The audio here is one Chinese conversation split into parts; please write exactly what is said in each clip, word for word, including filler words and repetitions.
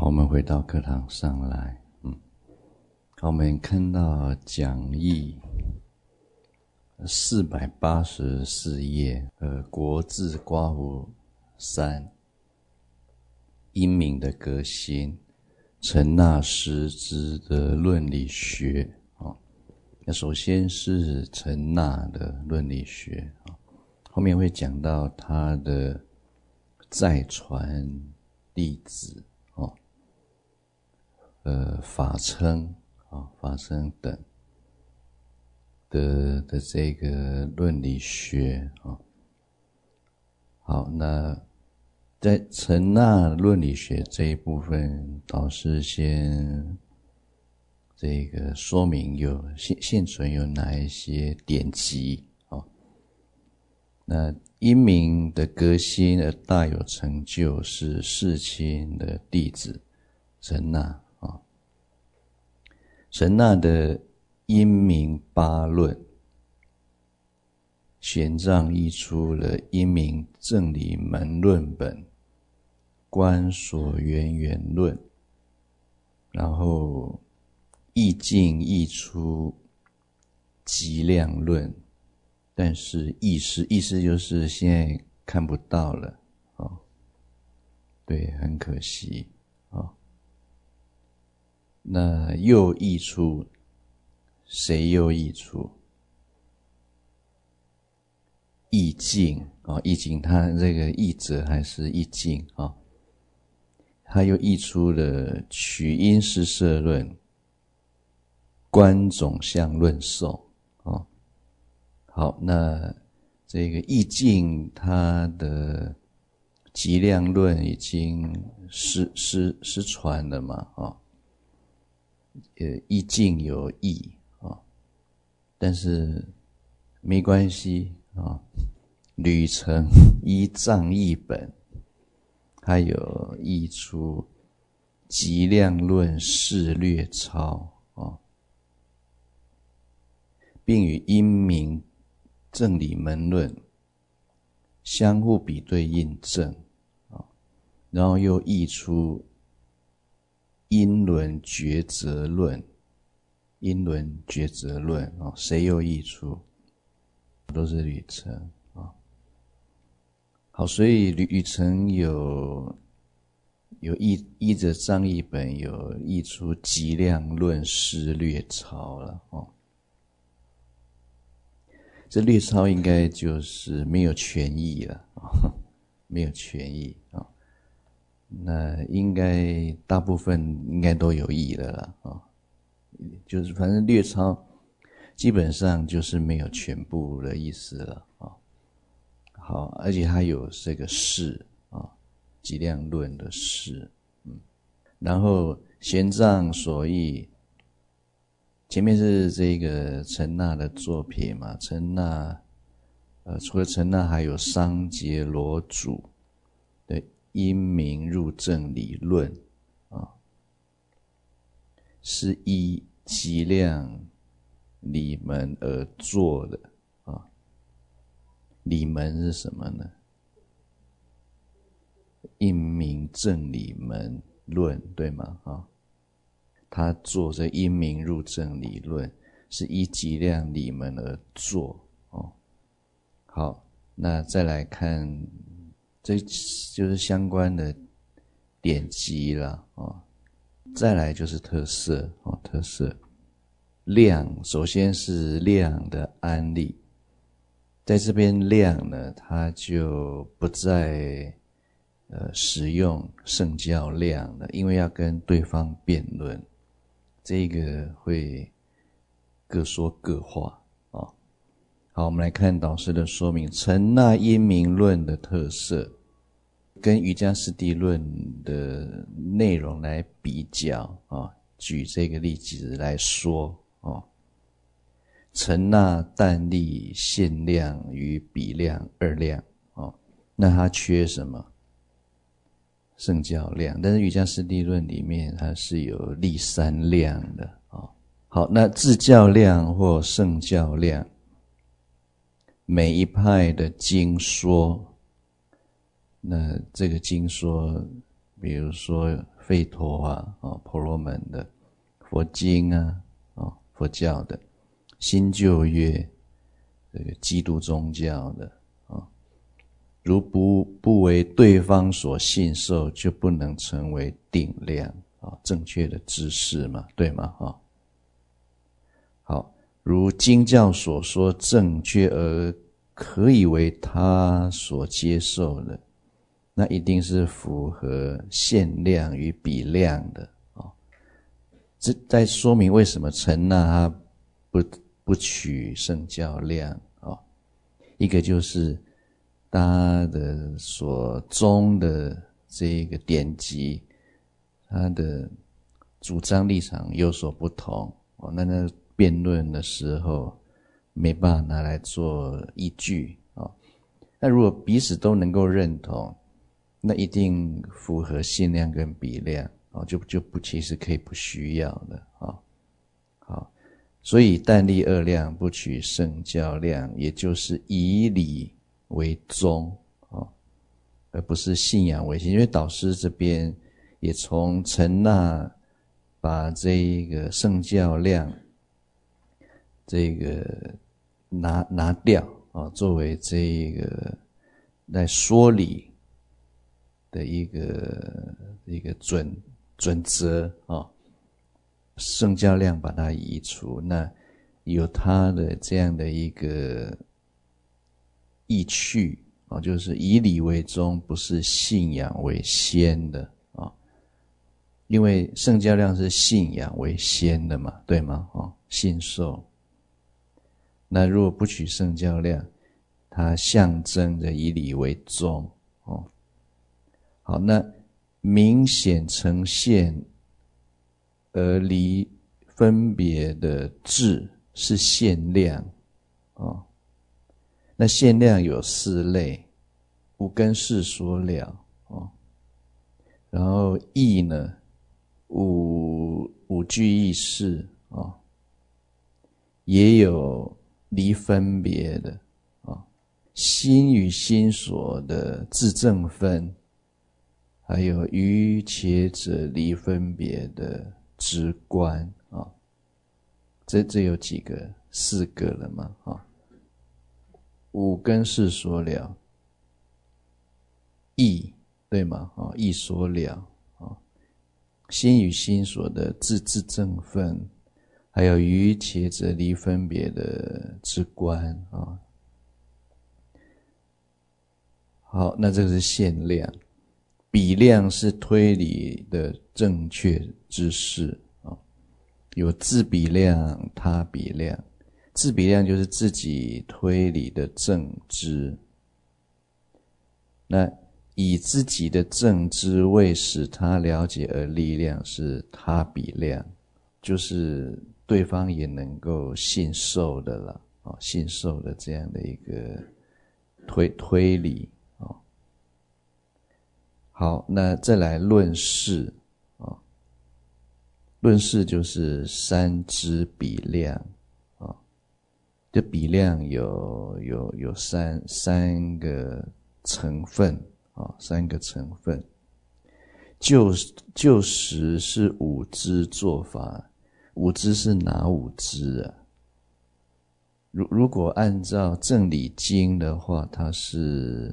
好，我们回到课堂上来。嗯，好，我们看到讲义四百八十四页，呃，国字刮胡三，英明的革新，陈纳实之的论理学啊。那首先是陈纳的论理学啊，后面会讲到他的再传弟子啊，呃，法称啊，法称等的的这个论理学啊。好，那在陈纳论理学这一部分，导师先这个说明有现现存有哪一些典籍啊？那英明的革新而大有成就，是世亲的弟子陈纳啊。陈纳的英明八论，玄奘译出了英明正理门论本、观所缘缘论，然后易经译出极量论，但是意思意思就是现在看不到了啊、哦，对，很可惜啊、哦。那又译出，谁又译出？易经啊，易经，他这个译者还是易经啊、哦，他又译出了取因施设论、观总相论授啊、哦。好，那这个易经它的极量论已经失失失传了嘛啊、哦，呃，易经有易啊、哦，但是没关系啊、哦。吕澄依藏译本，还有译出极量论释略钞啊、哦，并与英明正理门论相互比对印证啊、哦，然后又译出因伦抉择论，因伦抉择论啊、哦，谁又译出？都是吕澄啊。哦，好，所以吕吕澄有有译依着藏译本有译出极量论释略钞了哦。这略钞应该就是没有全译了啊、哦，没有全译啊、哦。那应该大部分应该都有译的了啊、哦，就是反正略钞基本上就是没有全部的意思了啊、哦。好，而且它有这个释啊，极量论的释，嗯，然后玄奘所译，前面是这个陈纳的作品嘛，陈纳，呃，除了陈纳，还有商杰罗祖的因明入正理论啊，是依极量理门而作的。理门是什么呢？英明正理门论，对吗？啊、哦，他做这英明入正理论是依极量理门而做哦。好，那再来看，这就是相关的典籍啦哦。再来就是特色哦，特色量，首先是量的安立。在这边量呢，它就不再呃使用圣教量了，因为要跟对方辩论，这个会各说各话啊、哦。好，我们来看导师的说明，陈纳因明论的特色，跟瑜伽师地论的内容来比较啊、哦，举这个例子来说哦。陈纳但立限量与比量二量哦，那它缺什么？圣教量，但是瑜伽师地论里面它是有立三量的哦。好，那自教量或圣教量，每一派的经说，那这个经说比如说吠陀啊，哦，婆罗门的佛经啊，哦，佛教的新旧约，这个基督宗教的啊、哦，如不不为对方所信受，就不能成为定量啊、哦，正确的知识嘛，对吗？哈、哦，好，如经教所说正确而可以为他所接受的，那一定是符合限量与比量的啊、哦。这在说明为什么陈那他不不取圣教量啊、哦。一个就是他的所宗的这个典籍，他的主张立场有所不同哦，那那辩论的时候没办法拿来做依据啊、哦。那如果彼此都能够认同，那一定符合限量跟比量啊、哦，就就不其实可以不需要的啊、哦。好，所以但立二量不取圣教量，也就是以理为宗啊、哦，而不是信仰为先。因为导师这边也从陈那把这个圣教量这个拿拿掉啊、哦，作为这个来说理的一个一个准准则啊、哦，圣教量把它移除，那有它的这样的一个意趣啊、哦，就是以理为宗，不是信仰为先的啊、哦，因为圣教量是信仰为先的嘛，对吗？哦，信受。那如果不取圣教量，它象征着以理为宗哦。好，那明显呈现而离分别的智是限量哦。那限量有四类，五根世所了哦。然后义呢，五五具意识哦，也有离分别的啊、哦，心与心所的自证分。还有于且者离分别的直观啊、哦，这这有几个？四个了嘛啊、哦，五根世所了，意对吗？啊、哦，意所了啊、哦，心与心所的自自证分，还有于且者离分别的直观啊、哦。好，那这个是限量。比量是推理的正确知识啊，有自比量、他比量。自比量就是自己推理的正知，那以自己的正知为使他了解而立量是他比量，就是对方也能够信受的了啊，信受的这样的一个推推理。好，那再来论事啊、哦，论事就是三知比量啊、哦，这比量有有有三三个成分啊、哦，三个成分。就就实是五支做法，五支是哪五支啊？如如果按照正理经的话，它是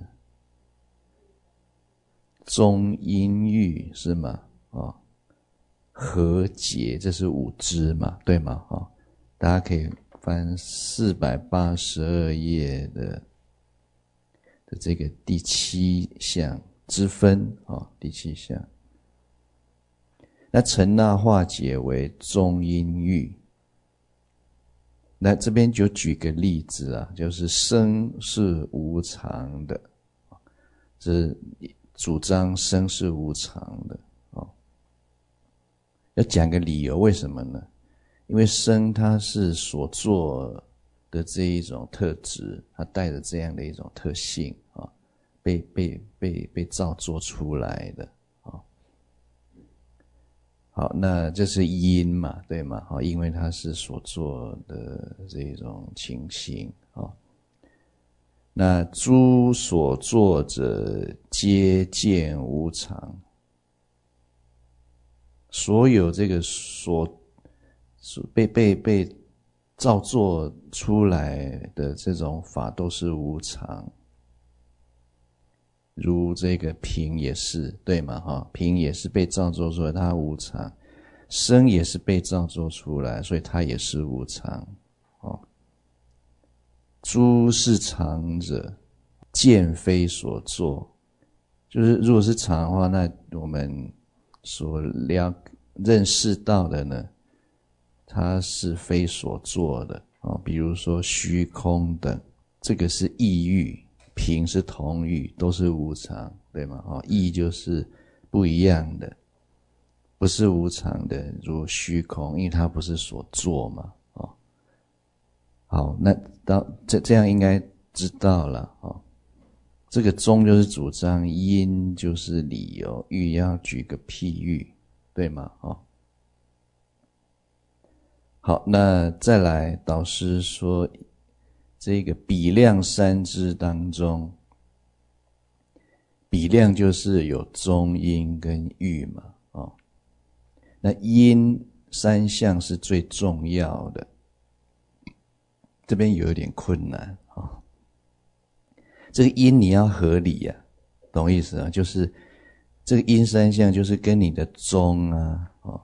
中阴郁是吗？啊、哦，和解这是五支嘛，对吗？啊、哦，大家可以翻四百八十二页的的这个第七项之分啊、哦，第七项。那陈那化解为中阴郁。那这边就举个例子啊，就是生是无常的，这主张生是无常的哦。要讲个理由，为什么呢？因为生它是所做的这一种特质，它带着这样的一种特性啊、哦，被被被被造作出来的啊、哦。好，那这是因嘛，对吗？好，因为它是所做的这种情形啊、哦。那诸所作者皆见无常， 所有这个所被被被造作出来的这种法都是无常，如这个瓶也是，对吗？哈，瓶也是被造作出来，它无常；身也是被造作出来，所以它也是无常。哦，诸是常者，见非所作。就是如果是常的话，那我们所了认识到的呢，它是非所作的哦。比如说虚空等，这个是异域，平是同域，都是无常，对吗？哦，异就是不一样的，不是无常的，如虚空，因为它不是所作嘛。哦，好，那到这这样应该知道了哦。这个中就是主张，因就是理由，喻要举个譬喻，对吗？哦，好，那再来，导师说，这个比量三支当中，比量就是有中因跟喻嘛，哦，那因三项是最重要的，这边有一点困难啊。哦，这个因你要合理啊，懂意思啊？就是这个因三项就是跟你的中啊，哦，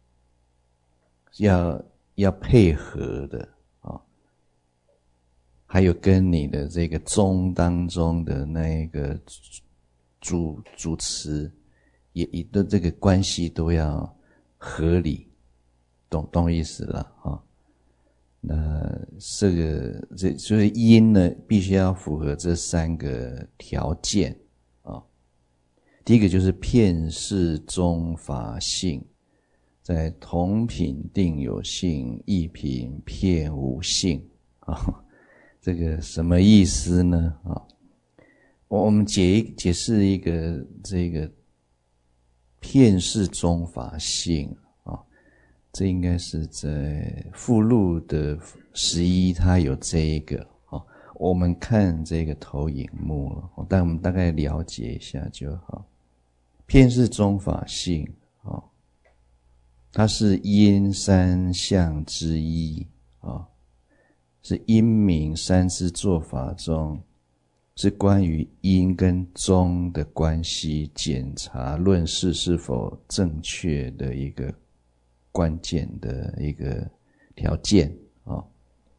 要要配合的啊，哦，还有跟你的这个中当中的那个主主词也的这个关系都要合理，懂懂意思了啊？哦，那这个这所以因呢，必须要符合这三个条件啊，哦。第一个就是片式中法性，在同品定有性，异品片无性啊，哦。这个什么意思呢？啊，哦，我们解解释一个这个片式中法性。这应该是在附录的十一，它有这一个哦。我们看这个投影幕了，但我们大概了解一下就好。片式中法性哦，它是因三项之一哦，是因明三支作法中，是关于因跟中的关系检查论事是否正确的一个关键的一个条件啊，哦。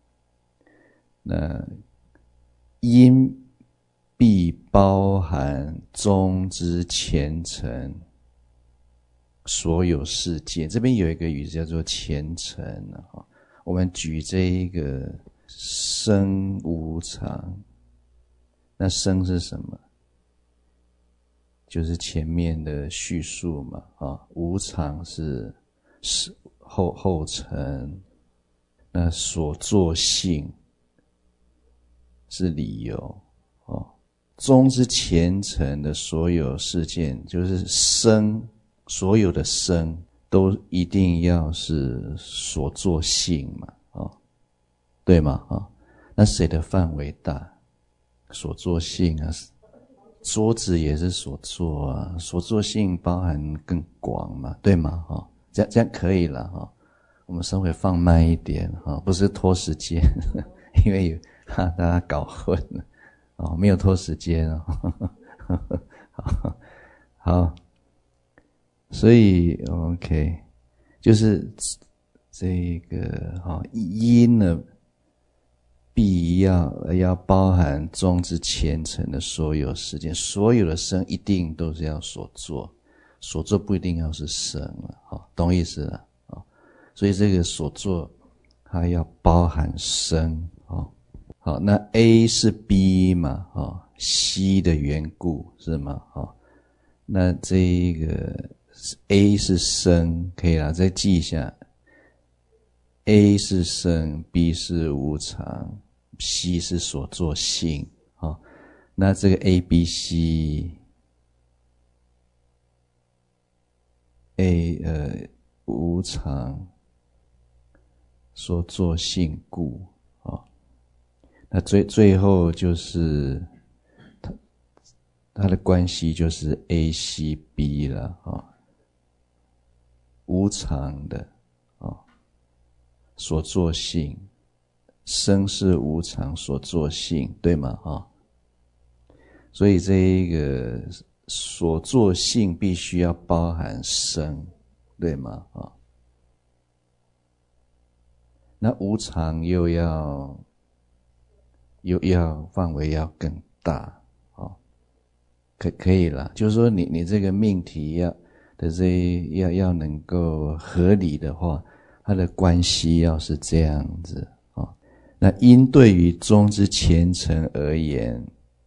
那因必包含中之前尘所有事件，这边有一个语叫做前尘啊。我们举这一个生无常，那生是什么？就是前面的叙述嘛啊，无常是是后后尘，那所作性是理由哦。中之前尘的所有事件，就是生，所有的生都一定要是所作性嘛，哦，对吗？哦，那谁的范围大？所作性啊，桌子也是所作啊，所作性包含更广嘛，对吗？哦，这样这样可以了哈，哦。我们稍微放慢一点哈，哦，不是拖时间，因为有怕大家搞混了哦，没有拖时间哦。好，好，所以 OK， 就是这个哈，哦，因呢必要要包含中之前尘的所有事件，所有的生一定都是要所作，所作不一定要是生了，哦，懂意思了哦。所以这个所作它要包含生哦。好，那 A 是 B 嘛，哦 ，C 的缘故是吗？哦，那这个 A 是生，可以啦，再记一下 ，A 是生 ，B 是无常 ，C 是所作性，哦，那这个 A、B、C，A 呃无常所作性故。那最最后就是它它的关系就是 A C B 了啊，哦， 常的啊所作性，生是无常所作性，对吗？啊，所以这一个所作性必须要包含生，对吗？啊，那无常又要又要范围要更大，哦，可可以啦，就是说你你这个命题要的这要要能够合理的话，它的关系要是这样子啊，哦。那因对于宗之虔诚而言，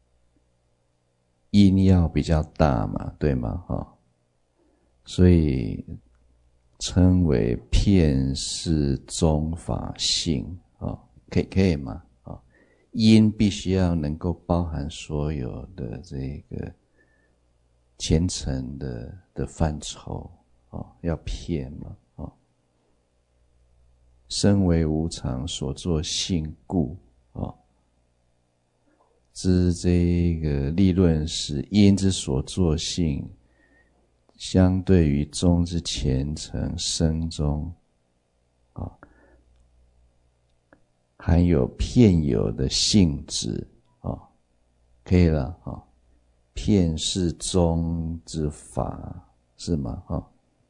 因要比较大嘛，对吗？哈，哦，所以称为遍识宗法性啊，哦，可以可以吗？啊，哦，因必须要能够包含所有的这个虔诚的的范畴啊，哦，要遍嘛啊，哦。身为无常所作性故啊，哦，知这个立论是因之所作性，相对于宗之虔诚生中啊，含有片有的性质啊，可以了啊，片是宗之法是吗？啊，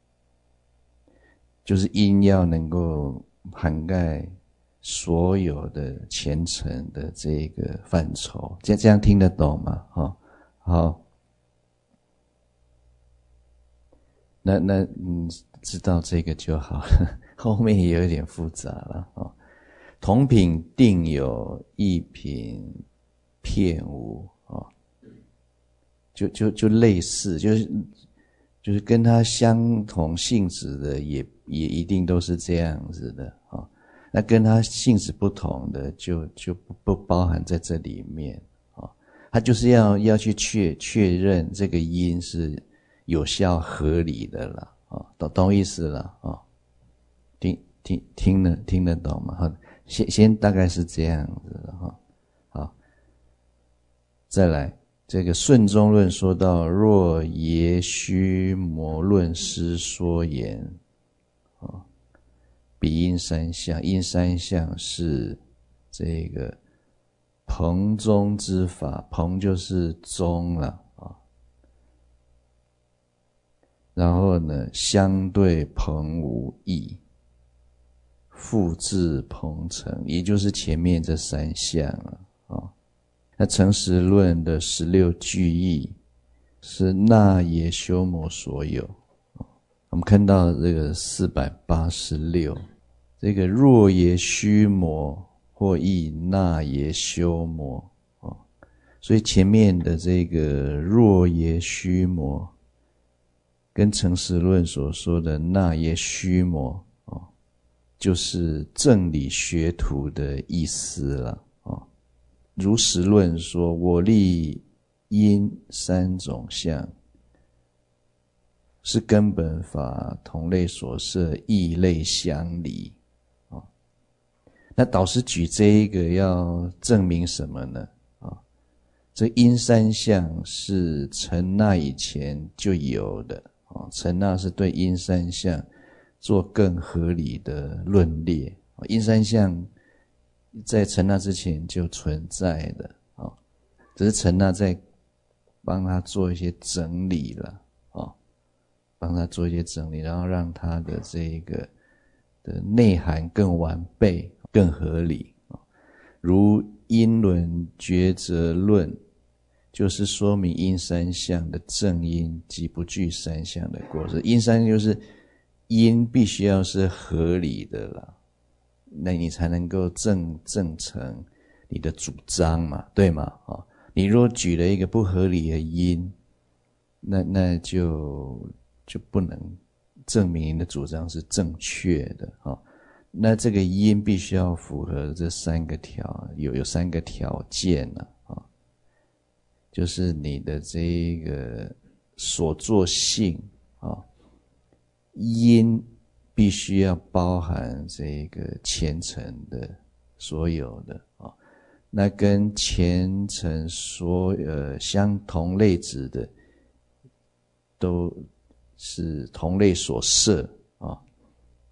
就是因要能够涵盖所有的虔诚的这个范畴，这这样听得懂吗？哈，好，那那嗯，知道这个就好了，后面也有点复杂了啊。同品定有，异品片无啊，就就就类似，就是就是跟它相同性质的也也一定都是这样子的啊。那跟它性质不同的就就不不包含在这里面啊。它就是要要去确确认这个因是有效合理的啦啊，懂懂意思了啊？听听听得听得懂吗？好，先先大概是这样子的哈。好，再来这个顺中论说到，若耶须摩论师说言啊，彼因三相，因三相是这个朋宗之法，朋就是宗了啊。然后呢，相对朋无异，复制朋成，也就是前面这三项了啊。那诚实论的十六句义是那耶修摩所有，我们看到这个四百八十六，这个若耶须摩或译那耶修摩啊，所以前面的这个若耶须摩跟诚实论所说的那耶须摩啊，就是正理学徒的意思了啊。如实论说，我立因三种相，是根本法同类所摄，异类相离啊。那导师举这一个要证明什么呢？啊，这因三相是成那以前就有的啊，成那是对因三相做更合理的论列，因三相在成那之前就存在的啊，只是成那在帮他做一些整理了啊，帮他做一些整理，然后让他的这个的内涵更完备、更合理啊。如因轮抉择论，就是说明因三相的正因及不具三相的过失。因三就是因必须要是合理的啦，那你才能够证证成你的主张嘛，对吗？啊，你若举了一个不合理的因，那那就就不能证明你的主张是正确的啊。那这个因必须要符合这三个条，有有三个条件呢啊，就是你的这个所作性啊，因必须要包含这个虔诚的所有的啊，那跟虔诚所呃相同类质的，都是同类所摄啊，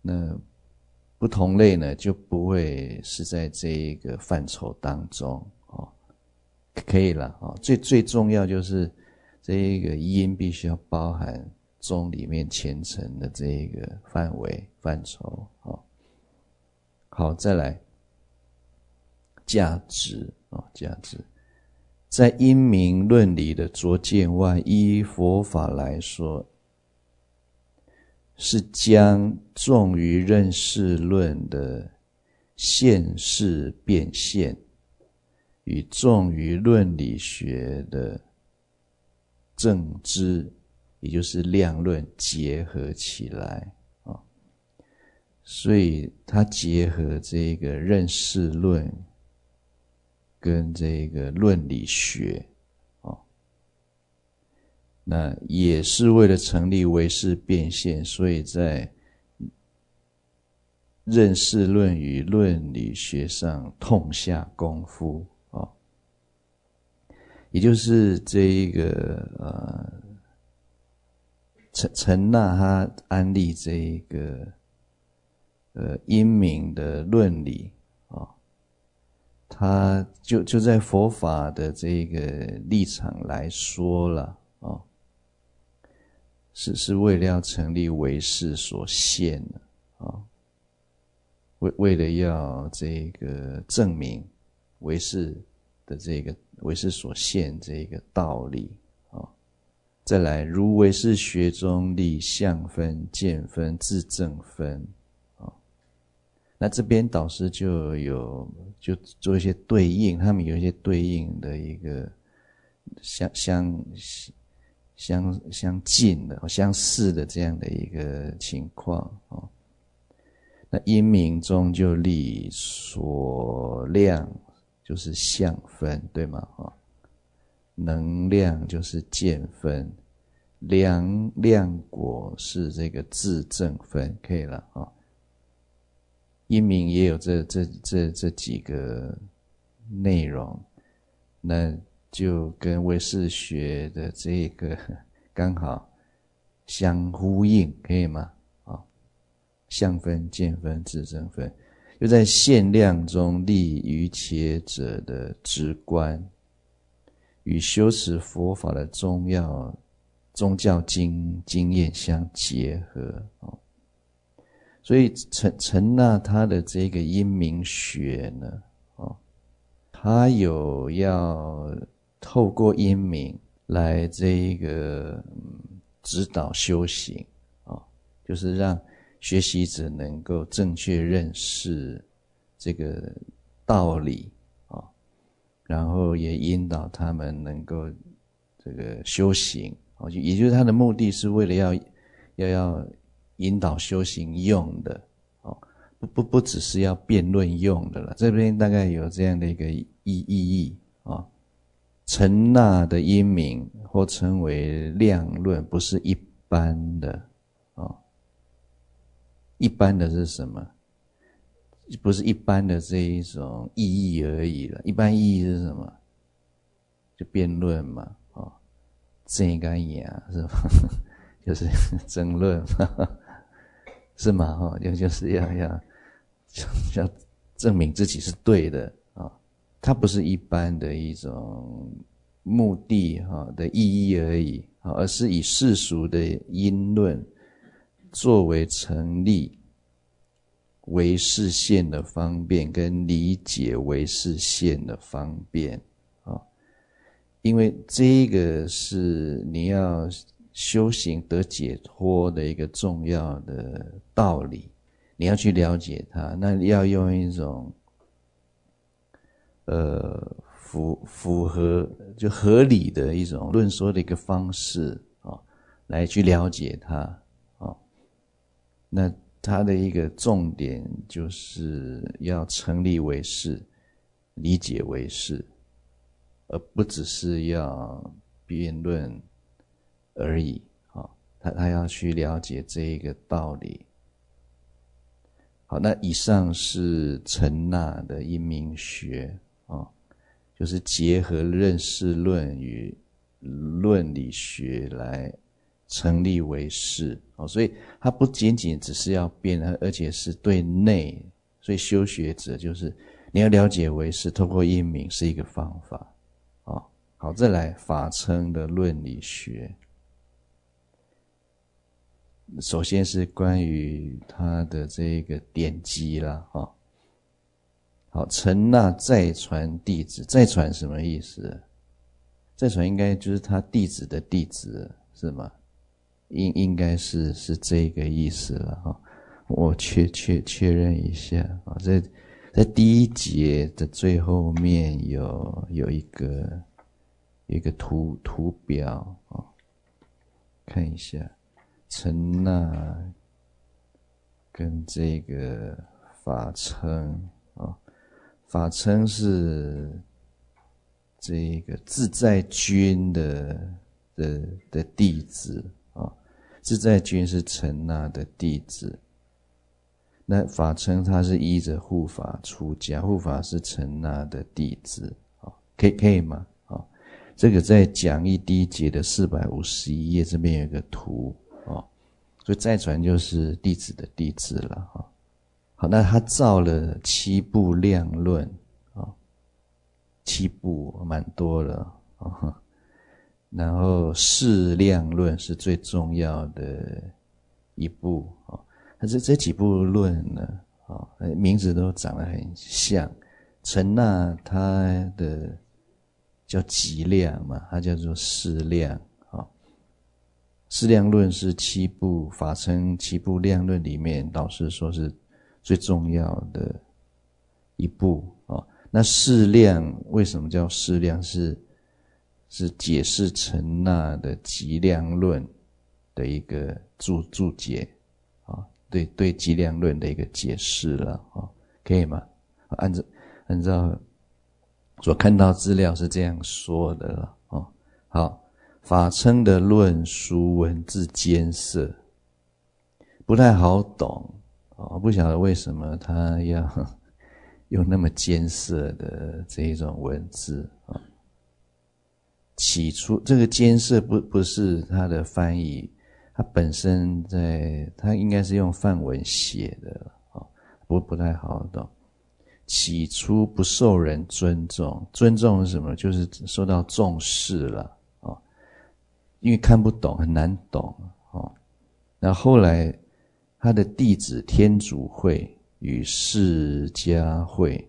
那不同类呢就不会是在这一个范畴当中哦，可以了哦。最最重要就是这一个因必须要包含宗里面虔诚的这一个范围范畴哦。好，再来价值哦，价值在因明论理的拙见外，依佛法来说，是将重于认识论的现世变现与重于论理学的正知，也就是量论结合起来啊。所以它结合这个认识论跟这个论理学啊，那也是为了成立唯识变现，所以在认识论与论理学上痛下功夫啊，也就是这一个呃陈陈那他安立这一个呃因明的论理啊，他就就在佛法的这个立场来说了啊，是是为了要成立唯识所现的啊，为为了要这个证明唯识的这个唯识所现这个道理啊。再来，如唯识学中立相分、见分、自证分啊，那这边导师就有就做一些对应，他们有一些对应的一个相相相相近的、相似的这样的一个情况啊。那因明中就立所量，就是相分，对吗？啊，能量就是见分，量量果是这个自证分，可以了啊。因明也有这这这这几个内容，那就跟唯识学的这个刚好相呼应，可以吗？啊，相分、见分、自证分，又在限量中立于且者的直观，与修持佛法的宗要宗教经经验相结合哦。所以陈陈那他的这个因明学呢，哦，他有要透过因明来这一个、嗯、指导修行啊、哦，就是让学习者能够正确认识这个道理啊、哦，然后也引导他们能够这个修行啊、哦，也就是他的目的是为了要要要引导修行用的哦，不不不只是要辩论用的了。这边大概有这样的一个意意义啊、哦。陈那的因明或称为量论，不是一般的啊、哦。一般的是什么？不是一般的这一种意义而已了。一般意义是什么？就辩论嘛，啊、哦，正跟雅是吧？就是争论嘛。是吗？哈，就就是要要要证明自己是对的啊，它不是一般的一种目的哈的意义而已啊，而是以世俗的因论作为成立唯识现的方便跟理解唯识现的方便啊，因为这个是你要修行得解脱的一个重要的道理，你要去了解它，那要用一种呃符符合就合理的一种论说的一个方式啊，来去了解它啊。那它的一个重点就是要成立唯识，理解唯识，而不只是要辩论而已啊，他他要去了解这一个道理。好，那以上是陈那的因明学啊，就是结合认识论与论理学来成立为是哦，所以它不仅仅只是要变，而且是对内。所以修学者就是你要了解为是，透过因明是一个方法哦。好，再来法称的论理学。首先是关于它的这个典籍啦，哈、哦。好，陈那再传弟子，再传什么意思？再传应该就是他弟子的弟子，是吗？应应该是是这个意思了哈、哦。我确确确认一下啊，在在第一节的最后面有有一个有一个图图表啊、哦，看一下。陈那跟这个法称啊，法称是这个自在君的的的弟子啊，自在君是陈那的弟子。那法称他是依着护法出家，护法是陈那的弟子啊，可以可以吗？啊，这个在讲义第一节的四百五十一页这边有一个图。哦，所以再传就是弟子的弟子了哈。好，那他造了七部量论啊，七部蛮多了啊。然后释量论是最重要的一部啊。那这这几部论呢，啊，名字都长得很像。陈那他的叫极量嘛，他叫做释量。释量论是七部法称七部量论里面，导师说是最重要的一部啊、哦。那释量为什么叫释量？是是解释陈那的极量论的一个注注解啊、哦，对对极量论的一个解释了啊、哦，可以吗？按照按照所看到资料是这样说的了哦。好。法称的论述文字艰涩，不太好懂哦，不晓得为什么他要用那么艰涩的这一种文字啊。起初这个艰涩不不是他的翻译，他本身在他应该是用梵文写的啊，不不太好懂。起初不受人尊重，尊重是什么？就是受到重视了。因为看不懂，很难懂哦。那后来，他的弟子天主会与释迦会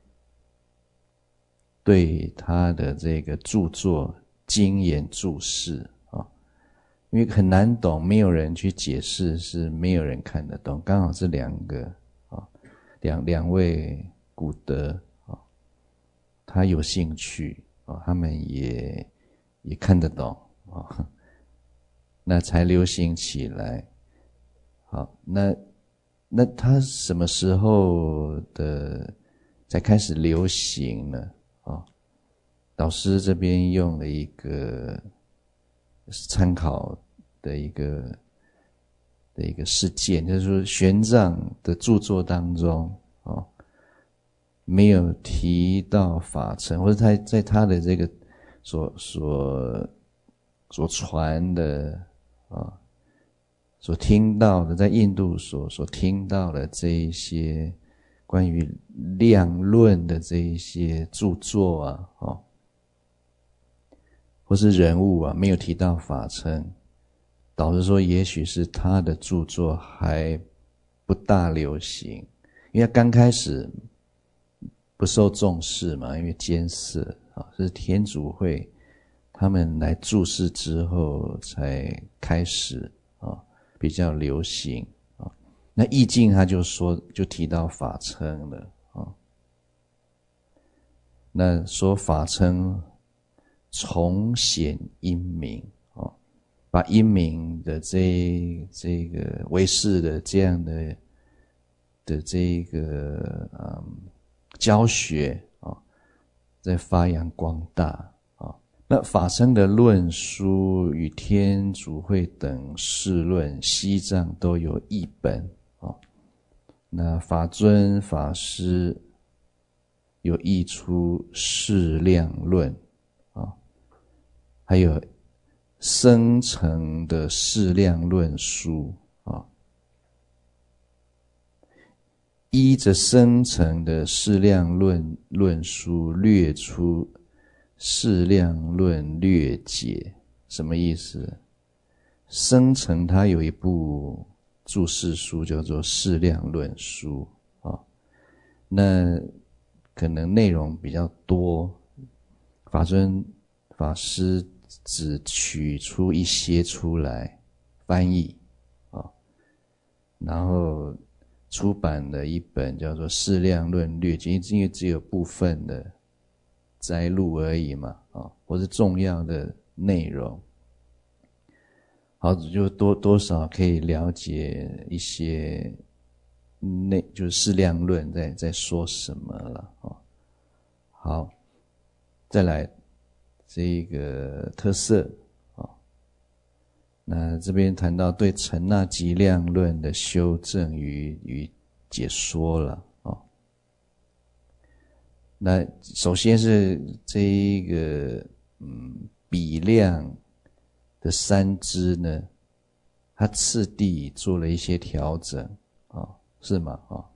对他的这个著作精研注释啊、哦，因为很难懂，没有人去解释，是没有人看得懂。刚好这两个啊、哦，两两位古德啊、哦，他有兴趣啊、哦，他们也也看得懂。哦，那才流行起来。好，那那它什么时候的才开始流行呢？哦，导师这边用了一个参考的一个的一个事件，就是说玄奘的著作当中哦，没有提到法称，或者他在他的这个所所所传的啊，所听到的，在印度所所听到的这一些关于量论的这一些著作啊，哦，或是人物啊，没有提到法称，导致说也许是他的著作还不大流行，因为他刚开始不受重视嘛，因为艰涩啊，是天主会他们来注释之后才开始啊，比较流行啊。那易经他就说就提到法称了啊。那说法称重显因明啊，把因明的这这个唯识的这样的的这个嗯教学啊，在发扬光大。那法称的论书与天主会等释论，西藏都有译本啊。那法尊法师有译出释量论啊，还有生成的释量论书啊，依着生成的释量论论书略出释量论略解。什么意思？生成它有一部注释书叫做释量论书啊，那可能内容比较多，法尊法师只取出一些出来翻译啊，然后出版了一本叫做《释量论略解》，因为只有部分的摘录而已嘛，啊，或是重要的内容，好，就多多少可以了解一些内，就是释量论在在说什么了啊。好，再来这个特色啊，那这边谈到对陈那极量论的修正与与解说了啊。那首先是这一个嗯比量的三支呢，它次第做了一些调整啊，是吗？啊，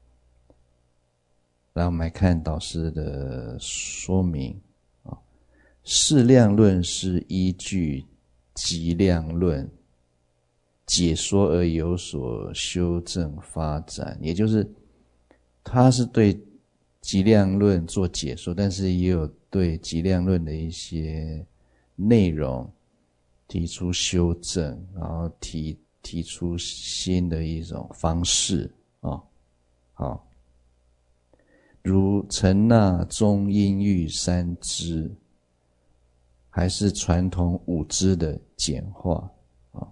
来我们来看导师的说明啊。释量论是依据极量论解说而有所修正发展，也就是它是对极量论做解说，但是也有对极量论的一些内容提出修正，然后提提出新的一种方式啊，好，如陈那中阴郁三支，还是传统五支的简化啊，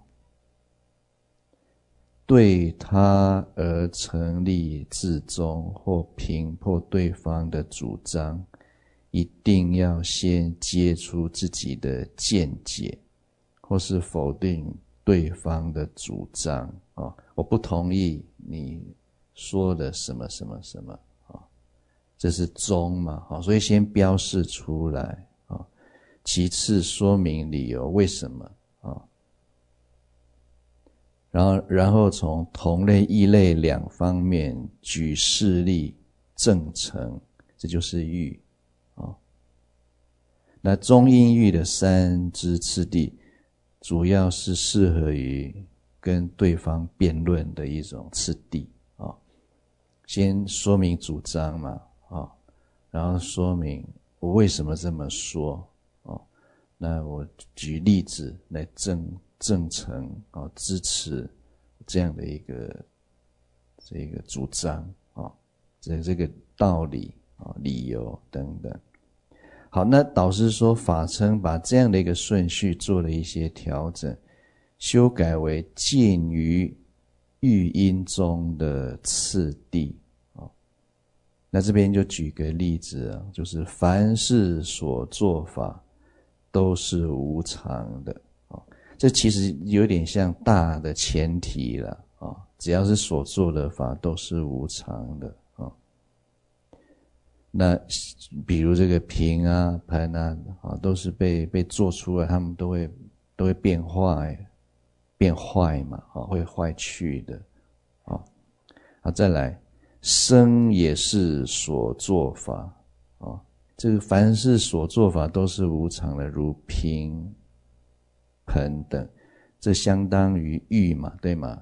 对他而成立自宗或评破对方的主张，一定要先接出自己的见解，或是否定对方的主张啊，我不同意你说的什么什么什么啊，这是宗嘛，啊，所以先标示出来啊，其次说明理由为什么啊，然后然后从同类异类两方面举事例证成，这就是喻啊。那中阴郁的三支次第主要是适合于跟对方辩论的一种次第啊，先说明主张嘛啊，然后说明我为什么这么说啊，那我举例子来证证成啊，支持这样的一个这个主张啊，这这个道理啊，理由等等。好，那导师说法称把这样的一个顺序做了一些调整，修改为见于喻音中的次第啊。那这边就举个例子啊，就是凡事所做法都是无常的啊。这其实有点像大的前提了啊，只要是所做的法都是无常的啊。那比如这个瓶啊、盘啊，啊都是被被做出来，他们都会都会变坏，变坏嘛，啊会坏去的，啊，好再来，生也是所做法，啊，这个凡是所做法都是无常的，如瓶、盆等，这相当于喻嘛，对吗？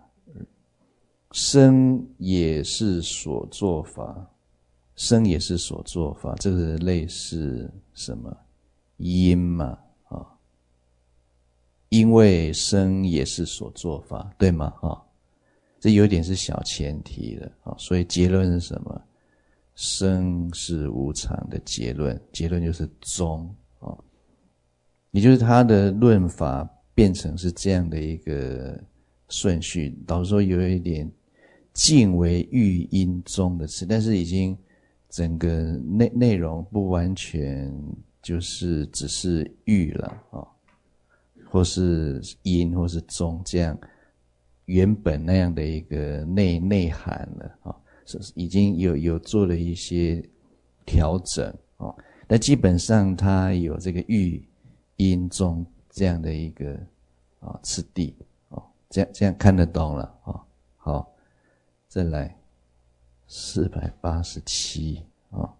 生也是所做法。生也是所做法，这个类似什么？因嘛，啊，因为生也是所做法，对吗？啊，这有点是小前提的啊，所以结论是什么？生是无常的结论，结论就是宗啊，也就是他的论法变成是这样的一个顺序，导致说有一点近为喻因宗的词，但是已经整个内内容不完全就是只是喻了啊，或是因或是宗这样原本那样的一个内内涵了啊，已经有有做了一些调整啊，但基本上它有这个喻因宗这样的一个啊次第哦，这样这样看得懂了啊、哦。好，再来四百八十七啊，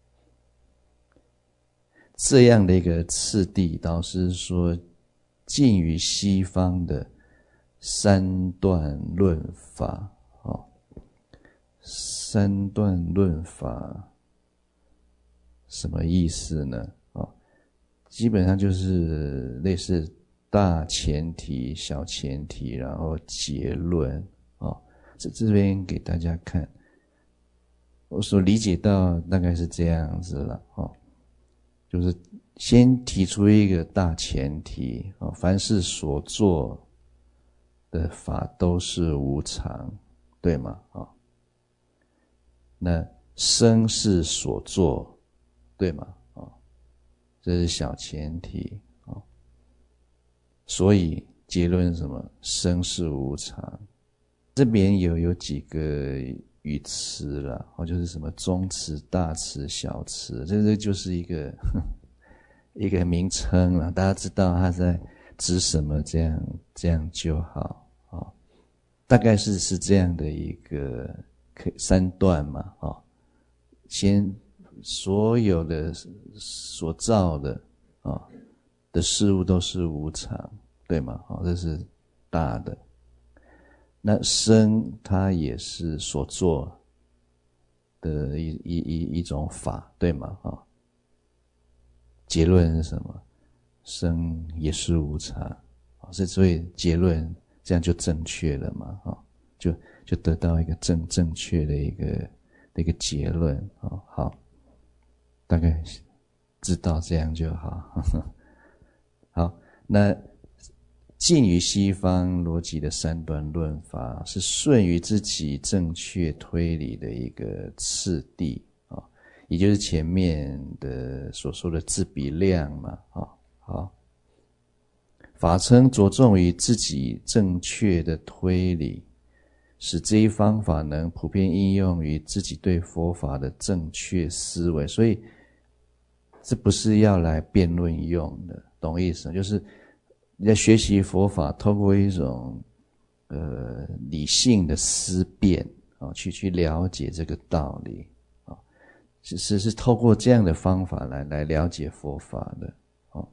这样的一个次第，导师说近于西方的三段论法哦，三段论法什么意思呢？哦，基本上就是类似大前提、小前提，然后结论哦。这这边给大家看，我所理解到大概是这样子了哦，就是先提出一个大前提哦，凡是所做的法都是无常，对吗？哦，那生是所做，对吗？哦，这是小前提哦。所以结论是什么？生是无常。这边有有几个语词啦，哦，就是什么中词、大词、小词，这这就是一个一个名称啦，大家知道它在指什么，这样这样就好啊、哦。大概是是这样的一个三段嘛，啊、哦，先所有的所造的啊、哦、的事物都是无常，对吗？哦，这是大的。那生它也是所做的一一一一种法，对吗？啊、哦，结论是什么？生也是无常，啊，所以结论这样就正确了嘛，啊、哦，就就得到一个正正确的一个的一个结论啊、哦。好，大概知道这样就好。呵呵好，那近于西方逻辑的三段论法是顺于自己正确推理的一个次第啊，也就是前面的所说的自比量嘛啊。好，法称着重于自己正确的推理，使这一方法能普遍应用于自己对佛法的正确思维，所以这不是要来辩论用的，懂意思？就是你在学习佛法，透过一种呃理性的思辨啊，去去了解这个道理啊，是是是透过这样的方法来来了解佛法的。哦，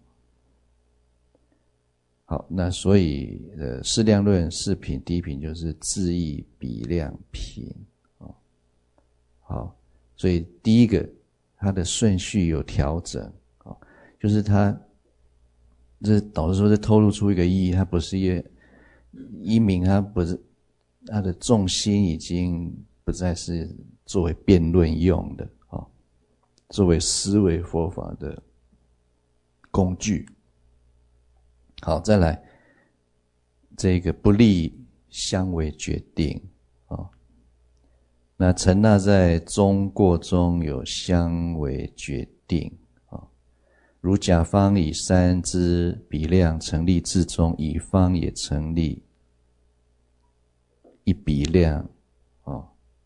好，那所以呃适量论四品第一品就是字义比量品哦。好，所以第一个它的顺序有调整啊，就是它。这导师说，这透露出一个意义，它不是一个一名，它不是它的重心已经不再是作为辩论用的啊、哦，作为思维佛法的工具。好，再来这个不立相为决定啊、哦，那陈那在中过中有相为决定。如甲方以三之比量成立至中，乙方也成立一比量，哦，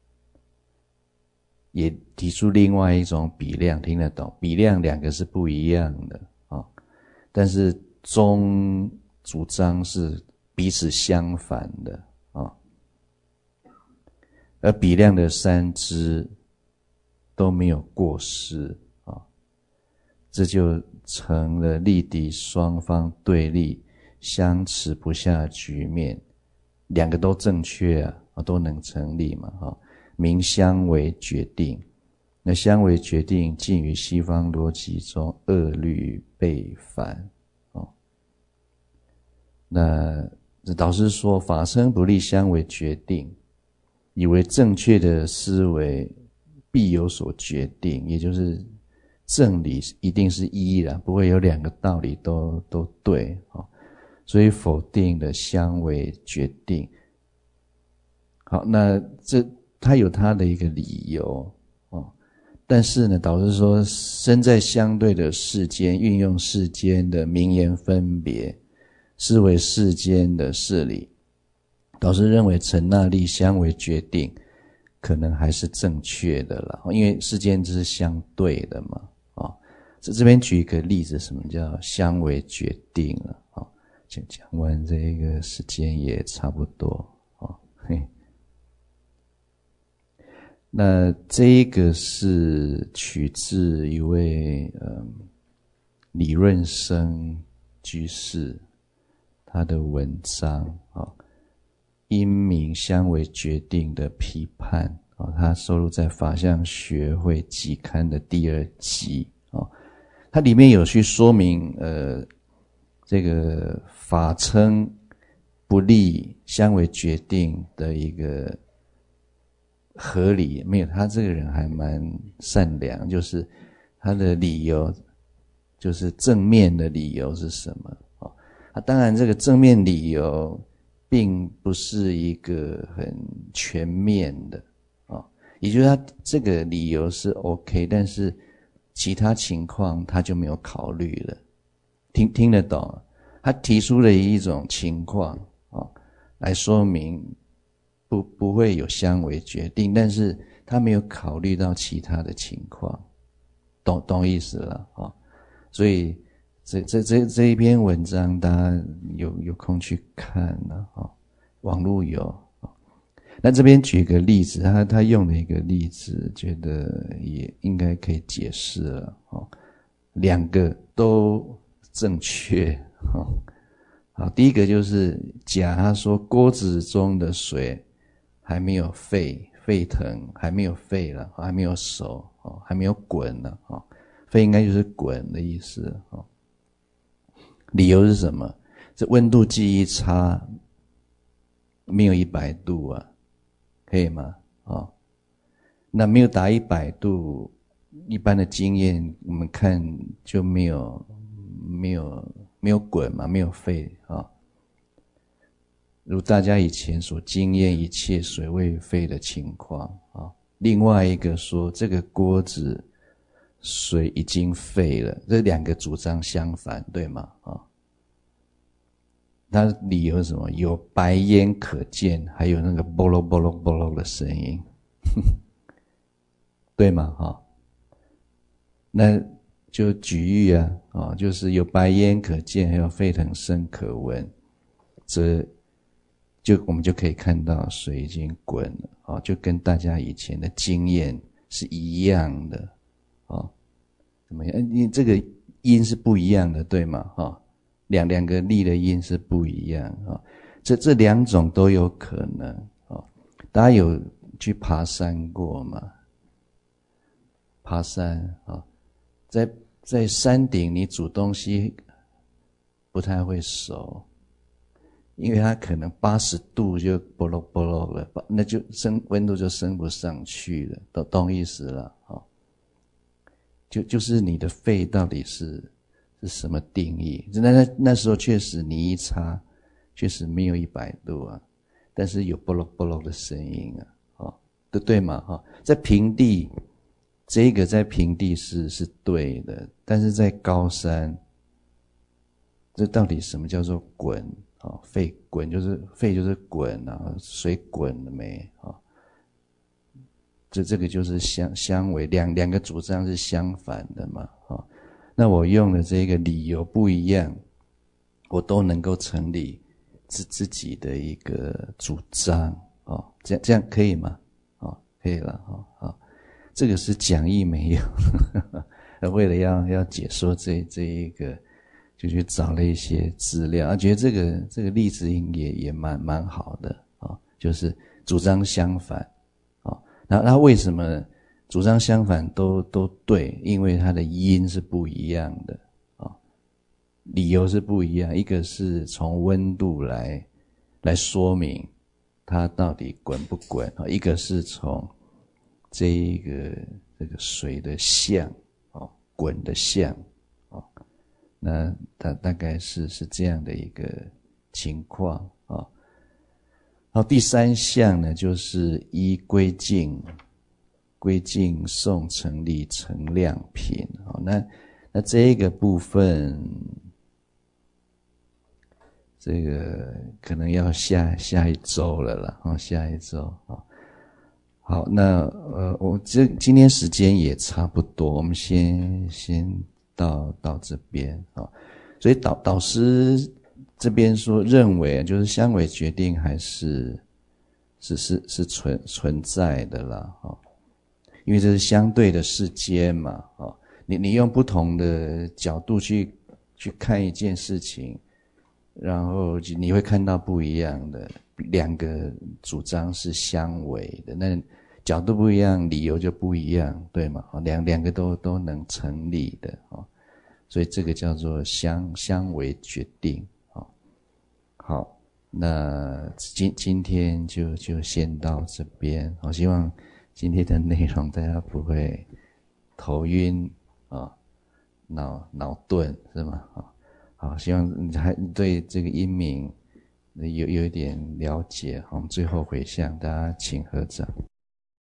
也提出另外一种比量，听得懂？比量两个是不一样的啊、哦，但是中主张是彼此相反的啊、哦，而比量的三支都没有过失。这就成了立敌双方对立相持不下的局面，两个都正确啊，都能成立嘛，哈，名相为决定。那相为决定近于西方逻辑中恶律背反哦。那导师说法称不立相为决定，以为正确的思维必有所决定，也就是正理一定是一啦，不会有两个道理都都对哦，所以否定的相为决定。好，那这他有他的一个理由哦，但是呢，导师说身在相对的世间，运用世间的名言分别，视为世间的事理。导师认为陈那立相为决定，可能还是正确的啦，因为世间这是相对的嘛。这这边举一个例子，什么叫相为决定了讲讲完这个时间也差不多哦，嘿。那这一个是取自一位嗯李润生居士他的文章啊、哦，因名相为决定的批判啊、哦，他收录在法相学会季刊的第二集啊、哦，它里面有去说明呃这个法称不立相为决定的一个合理，没有，他这个人还蛮善良，就是他的理由就是正面的理由是什么啊、哦？当然这个正面理由并不是一个很全面的啊、哦，也就是他这个理由是 OK， 但是其他情况他就没有考虑了，听听得懂？他提出了一种情况啊、哦，来说明不不会有相为决定，但是他没有考虑到其他的情况，懂懂意思了啊、哦？所以这这这这一篇文章，大家有有空去看了啊、哦，网络有啊、哦。那这边举个例子，他他用了一个例子，觉得也应该可以解释了哦，两个都正确哦。好，第一个就是甲他说锅子中的水还没有沸沸腾，还没有沸了，还没有熟，还没有滚了，沸应该就是滚的意思。理由是什么？这温度计一插没有一百度啊，可以吗？那没有达一百度，一般的经验我们看就没有没有没有滚嘛，没有沸啊。如大家以前所经验一切水未沸的情况啊。另外一个说这个锅子水已经沸了，这两个主张相反，对吗？啊，他理由是什么？有白烟可见，还有那个啵噜啵噜啵噜的声音，对吗？哈，那就举喻啊，啊，就是有白烟可见，还有沸腾声可闻，这就我们就可以看到水已经滚了啊，就跟大家以前的经验是一样的啊。怎么样？因为这个音是不一样的，对吗？啊，两两个力的音是不一样啊。这这两种都有可能啊。大家有去爬山过吗？爬山啊，在在山顶你煮东西不太会熟。因为它可能八十度就啵噜啵噜了，那就升温度就升不上去了，懂懂意思了啊？就就是你的肺到底是是什么定义？那那那时候确实你一插，确实没有一百度啊，但是有啵噜啵噜的声音啊，啊，对对嘛哈？在平地，这个在平地是是对的，但是在高山，这到底什么叫做滚？啊，沸滚就是沸就是滚啊，水滚了没啊？这这个就是相相违，两两个主张是相反的嘛啊。那我用的这个理由不一样，我都能够成立自自己的一个主张啊，这样这样可以吗？啊，可以了啊啊，这个是讲义没有，为了要要解说这这一个。就去找了一些资料，啊，觉得这个这个例子也也蛮蛮好的啊、哦，就是主张相反啊、哦。那那为什么主张相反都都对？因为它的因是不一样的啊、哦，理由是不一样。一个是从温度来来说明它到底滚不滚啊、哦，一个是从这一个这个水的相哦，滚的相。那大大概是是这样的一个情况啊。然后第三项呢，就是依归敬，归敬诵成立成量品。好，那那这一个部分，这个可能要下下一周了啦，哦，下一周啊。好，那呃，我这今天时间也差不多，我们先先。到到这边啊，所以导导师这边说认为就是相违决定还是是是是存存在的啦，哦，因为这是相对的世间嘛，哦，你你用不同的角度去去看一件事情，然后你会看到不一样的，两个主张是相违的，那角度不一样，理由就不一样，对吗？两两个都都能成立的，哦，所以这个叫做相相违决定，哦，好。那今今天就就先到这边，我希望今天的内容大家不会头晕啊，脑脑钝是吗？好，好，希望你还对这个音明有有一点了解。我们最后回向，大家请合掌。